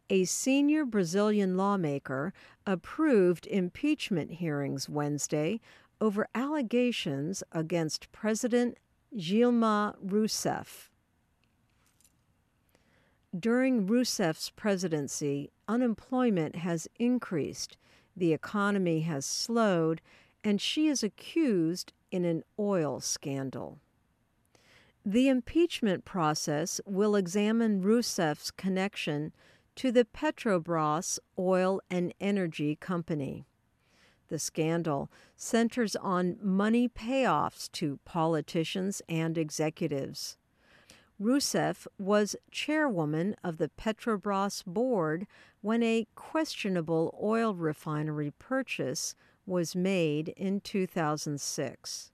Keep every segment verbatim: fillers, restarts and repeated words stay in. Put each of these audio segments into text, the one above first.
A senior Brazilian lawmaker approved impeachment hearings Wednesday over allegations against President Dilma Rousseff. During Rousseff's presidency, unemployment has increased, the economy has slowed, and she is accused in an oil scandal. The impeachment process will examine Rousseff's connection to the Petrobras oil and energy company. The scandal centers on money payoffs to politicians and executives. Rousseff was chairwoman of the Petrobras board when a questionable oil refinery purchase was made in two thousand six.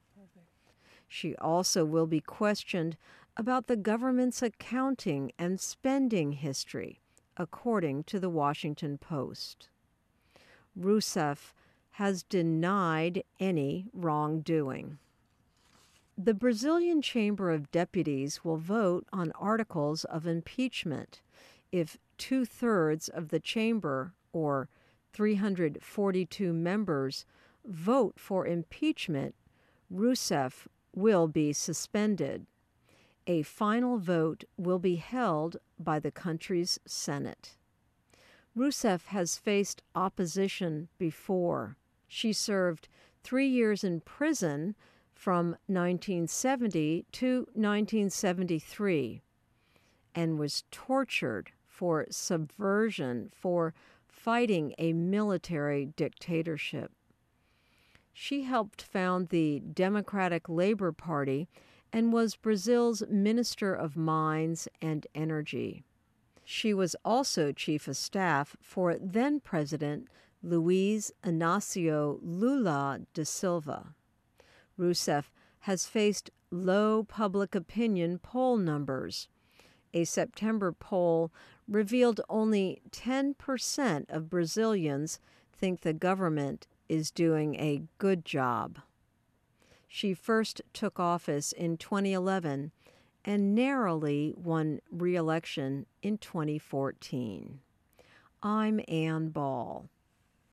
She also will be questioned about the government's accounting and spending history, according to the Washington Post. Rousseff has denied any wrongdoing. The Brazilian Chamber of Deputies will vote on articles of impeachment. If two-thirds of the chamber, or three hundred forty-two members, vote for impeachment, Rousseff will be suspended. A final vote will be held by the country's Senate. Rousseff has faced opposition before. She served three years in prison from nineteen seventy to nineteen seventy-three and was tortured for subversion for fighting a military dictatorship. She helped found the Democratic Labor Party and was Brazil's Minister of Mines and Energy. She was also chief of staff for then-President Luiz Inácio Lula da Silva. Rousseff has faced low public opinion poll numbers. A September poll revealed only ten percent of Brazilians think the government is doing a good job. She first took office in twenty eleven and narrowly won re-election in twenty fourteen. I'm Ann Ball.